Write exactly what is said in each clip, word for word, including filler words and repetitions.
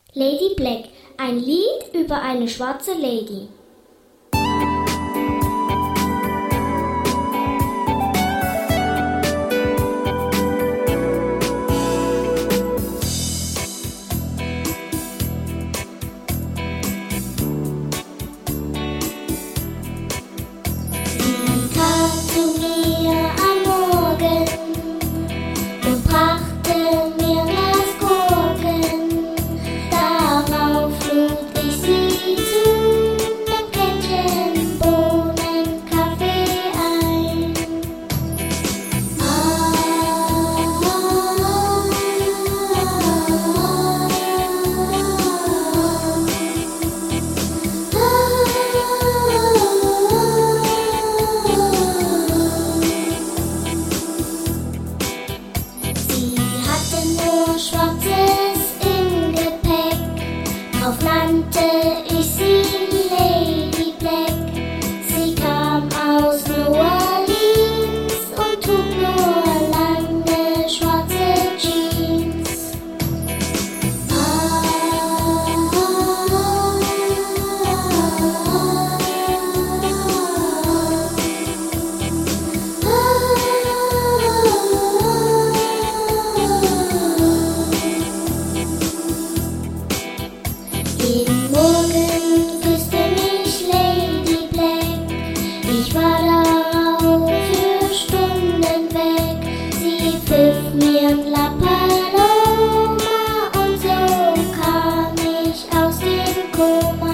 Lady Black, ein Lied über eine schwarze Lady. Sie kam zu mir am Morgen und brachte mir Glas Gurken. Darauf lud ich sie zu einem Kännchen Bohnenkaffee ein. Sie hatte nur Schwarzes im Gepäck, drauf nannte ich sie Lady Black. Sie kam aus New Orleans und trug nur lange schwarze Jeans. Jeden Morgen küsste mich Lady Black. Ich war darauf für Stunden weg. Sie pfiff mir La Paloma und so kam ich aus dem Koma.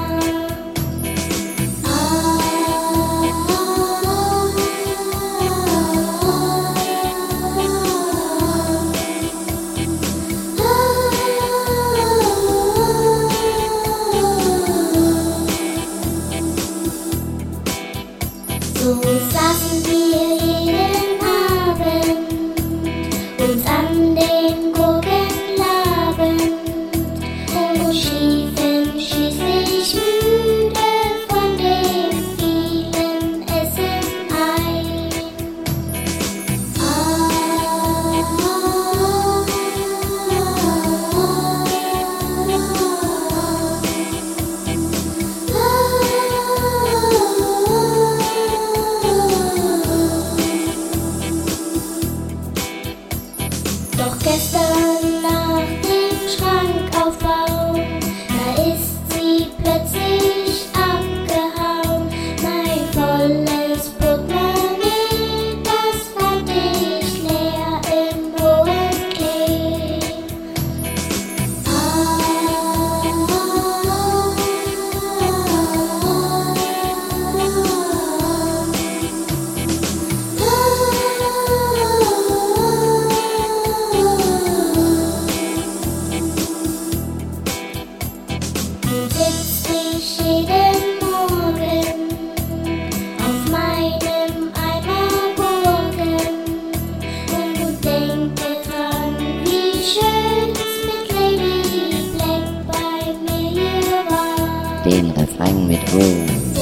So saßen wir jeden Abend uns an den Gurken labend und schliefen schließlich müde von dem vielen Essen ein. Doch gestern nach dem Schrankaufbau, da ist sie plötzlich abgehauen. Mein volles Portemonnaie, das fand ich leer im hohen Klee. Nun sitz ich jeden Morgen auf meinem Eimer Gurken und denke dran, wie schön's mit Lady Black bei mir hier war. Den Refrain mit Oh.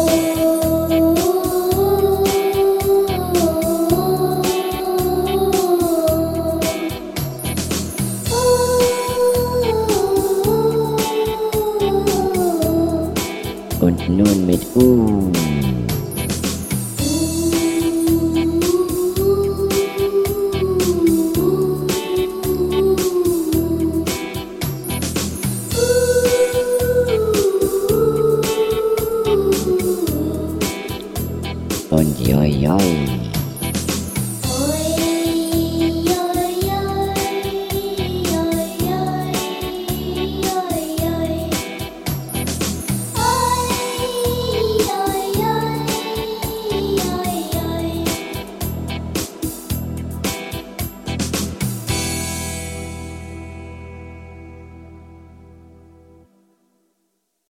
Und nun mit Uh. Und Joi Joi.